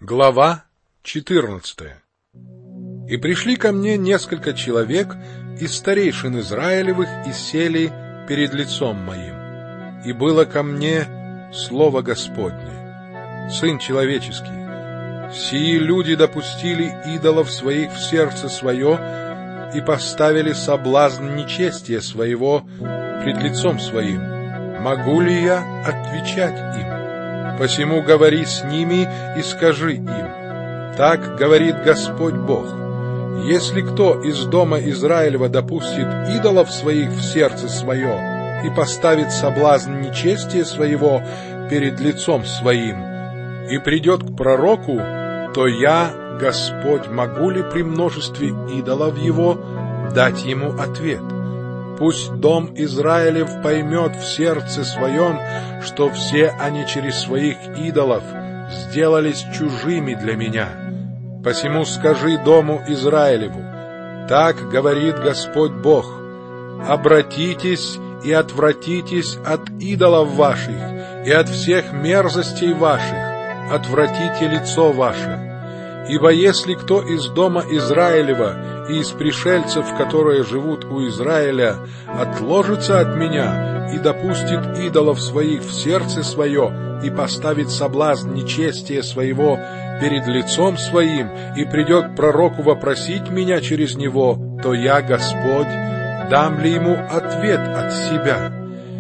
Глава 14. И пришли ко мне несколько человек из старейшин Израилевых и сели перед лицом моим. И было ко мне слово Господне: Сын человеческий, сии люди допустили идолов своих в сердце свое и поставили соблазн нечестия своего пред лицом своим. Могу ли я отвечать им? Посему говори с ними и скажи им: так говорит Господь Бог: если кто из дома Израилева допустит идолов своих в сердце свое и поставит соблазн нечестия своего перед лицом своим, и придет к пророку, то я, Господь, могу ли при множестве идолов его дать ему ответ? Пусть дом Израилев поймет в сердце своем, что все они через своих идолов сделались чужими для меня. Посему скажи дому Израилеву: так говорит Господь Бог: обратитесь и отвратитесь от идолов ваших и от всех мерзостей ваших, отвратите лицо ваше. Ибо если кто из дома Израилева и из пришельцев, которые живут у Израиля, отложится от меня и допустит идолов своих в сердце свое и поставит соблазн нечестия своего перед лицом своим и придет к пророку вопросить меня через него, то я, Господь, дам ли ему ответ от себя?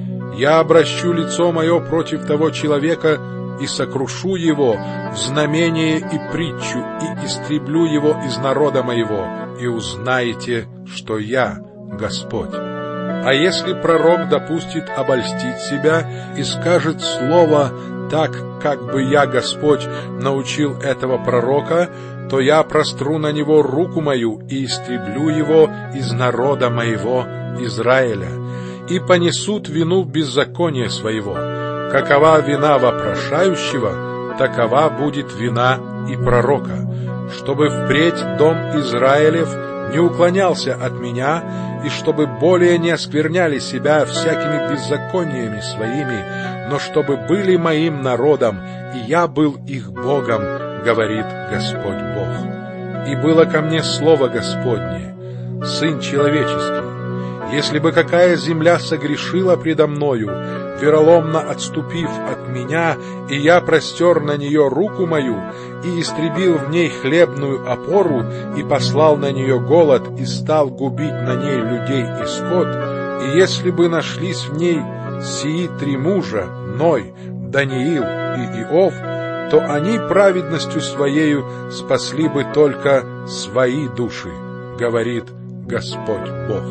Я обращу лицо мое против того человека и сокрушу его в знамение и притчу, и истреблю его из народа моего, и узнаете, что я Господь. А если пророк допустит обольстить себя и скажет слово так, как бы я, Господь, научил этого пророка, то я простру на него руку мою и истреблю его из народа моего Израиля, и понесут вину беззакония своего. Какова вина вопрошающего, такова будет вина и пророка, чтобы впредь дом Израилев не уклонялся от меня, и чтобы более не оскверняли себя всякими беззакониями своими, но чтобы были моим народом, и я был их Богом, говорит Господь Бог. И было ко мне слово Господне: Сын человеческий, если бы какая земля согрешила предо мною, вероломно отступив от меня, и я простер на нее руку мою, и истребил в ней хлебную опору, и послал на нее голод, и стал губить на ней людей и скот, и если бы нашлись в ней сии три мужа, Ной, Даниил и Иов, то они праведностью своею спасли бы только свои души, говорит Господь Бог.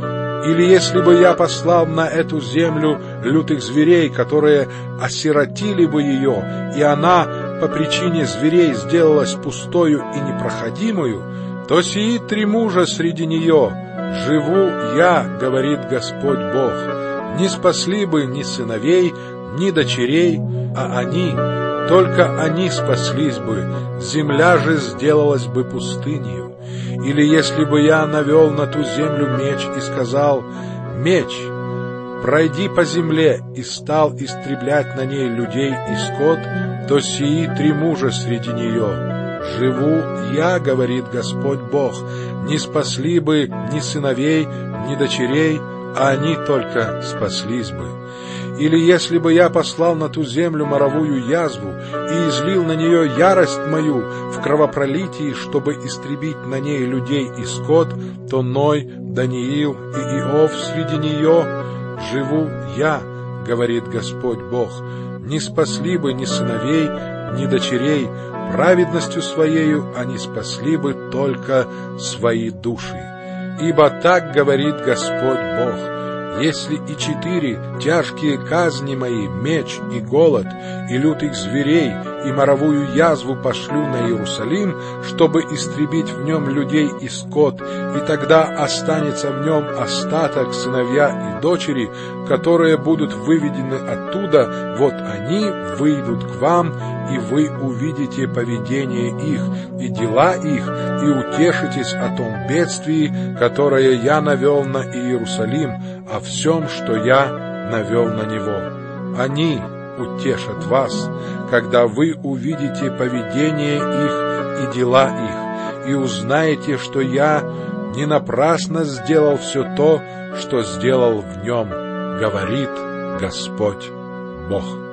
Или если бы я послал на эту землю лютых зверей, которые осиротили бы ее, и она по причине зверей сделалась пустою и непроходимую, то сии три мужа среди нее живу я, говорит Господь Бог, не спасли бы ни сыновей, ни дочерей, а они, только они спаслись бы, земля же сделалась бы пустынью. Или если бы я навел на ту землю меч и сказал: меч, пройди по земле, и стал истреблять на ней людей и скот, то сии три мужа среди нее живу я, говорит Господь Бог, не спасли бы ни сыновей, ни дочерей, а они только спаслись бы. Или если бы я послал на ту землю моровую язву и излил на нее ярость мою в кровопролитии, чтобы истребить на ней людей и скот, то Ной, Даниил и Иов среди нее живу я, говорит Господь Бог, не спасли бы ни сыновей, ни дочерей, праведностью своею они спасли бы только свои души. Ибо так говорит Господь Бог: если и 4 тяжкие казни мои, меч и голод, и лютых зверей, и моровую язву пошлю на Иерусалим, чтобы истребить в нем людей и скот, и тогда останется в нем остаток сыновья и дочери, которые будут выведены оттуда, вот они выйдут к вам, и вы увидите поведение их и дела их, и утешитесь о том бедствии, которое я навел на Иерусалим, о всем, что я навел на него. Они утешат вас, когда вы увидите поведение их и дела их, и узнаете, что я не напрасно сделал все то, что сделал в нем, говорит Господь Бог».